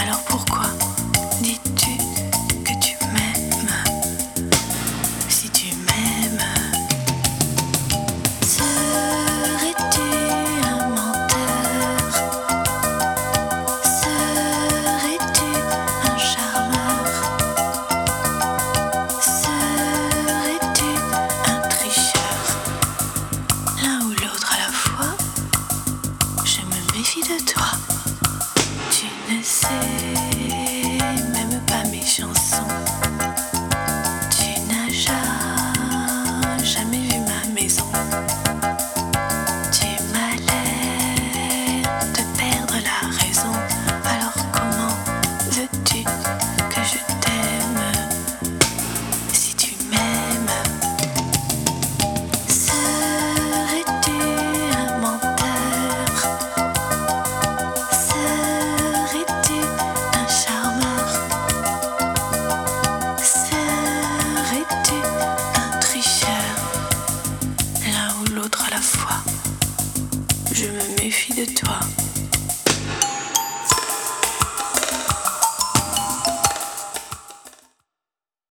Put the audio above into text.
Alors pourquoi dis-tu que tu m'aimes? Si tu m'aimes, serais-tu un menteur? Serais-tu un charmeur? Serais-tu un tricheur? L'un ou l'autre à la fois, je me méfie de toi. Tu ne sais même pas mes chansons. Tu n'as jamais vu ma maison. Tu m'as l'air de perdre la raison. Alors comment veux-tu que je t'aime? Si tu m'aimes, serais-tu un menteur? Serais-tu un charmeur? Serais-tu un tricheur? L'un ou l'autre à la fois, je me méfie de toi.